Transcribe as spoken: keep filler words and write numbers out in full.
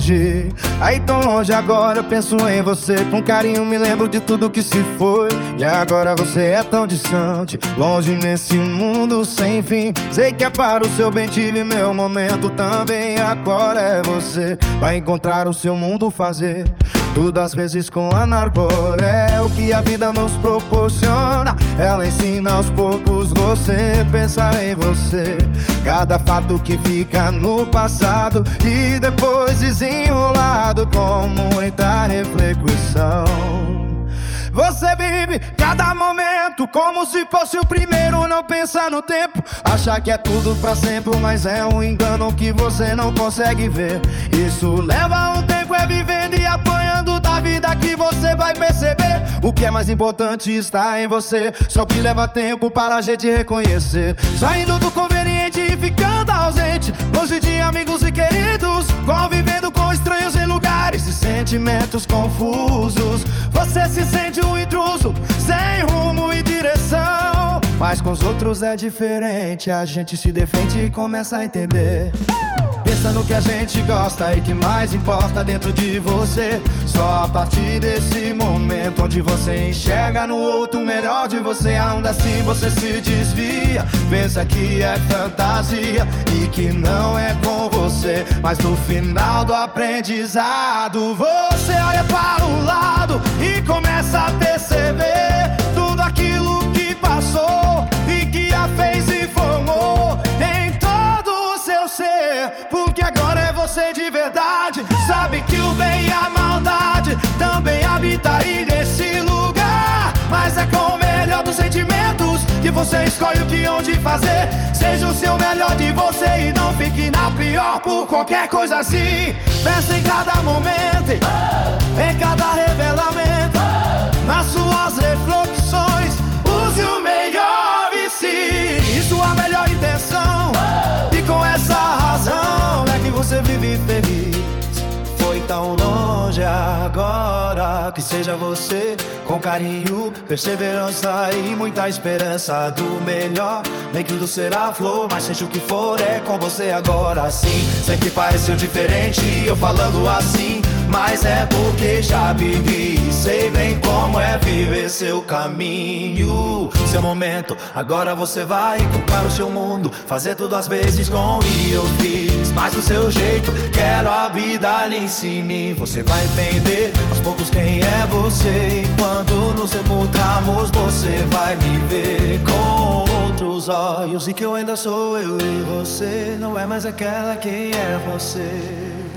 longe. Aí tão longe agora eu penso em você. Com carinho me lembro de tudo que se foi. E agora você é tão distante, longe nesse mundo sem fim. Sei que é para o seu bem, tive meu momento também. Agora é você, vai encontrar o seu mundo, fazer tudo às vezes com a Narcor. É o que a vida nos proporciona. Ela ensina aos poucos você pensar em você. Cada fato que fica no passado e depois desenrolado com muita reflexão. Você vive cada momento como se fosse o primeiro. Não pensa no tempo, acha que é tudo pra sempre, mas é um engano que você não consegue ver. Isso leva um tempo, é vivendo e apanhando da vida que você vai perceber. O que é mais importante está em você, só que leva tempo para a gente reconhecer. Saindo do conveniente e ficando ausente, longe de amigos e queridos, convivendo com estranhos em lugares e sentimentos confusos. Você se sente um intruso, sem rumo e direção, mas com os outros é diferente. A gente se defende e começa a entender. Pensa no que a gente gosta e que mais importa dentro de você. Só a partir desse momento onde você enxerga no outro o melhor de você. Ainda assim você se desvia, pensa que é fantasia e que não é com você. Mas no final do aprendizado você olha para o lado e começa a perceber tudo aquilo que passou e que a fez e formou em todo o seu ser. Porque agora é você de verdade, sabe que o bem e a maldade também habita aí nesse lugar. Mas é com o melhor dos sentimentos que você escolhe o que onde fazer. Seja o seu melhor de você e não fique na pior por qualquer coisa assim. Pensa em cada momento, em cada revelamento, nas suas reflexões, use o melhor de si e sua melhor intenção. E com essa razão é que você vive feliz. Foi tão longe agora, que seja você com carinho, perseverança e muita esperança do melhor. Nem tudo será flor, mas seja o que for, é com você agora sim. Sempre pareceu diferente eu falando assim, mas é porque já vivi e sei bem como é viver seu caminho. Seu momento, agora você vai encontrar o seu mundo, fazer tudo às vezes com e eu fiz, mas do seu jeito, quero a vida lhe ensine. Você vai entender aos poucos quem é você, e quando nos encontrarmos você vai me ver com outros olhos. E que eu ainda sou eu e você não é mais aquela que é você.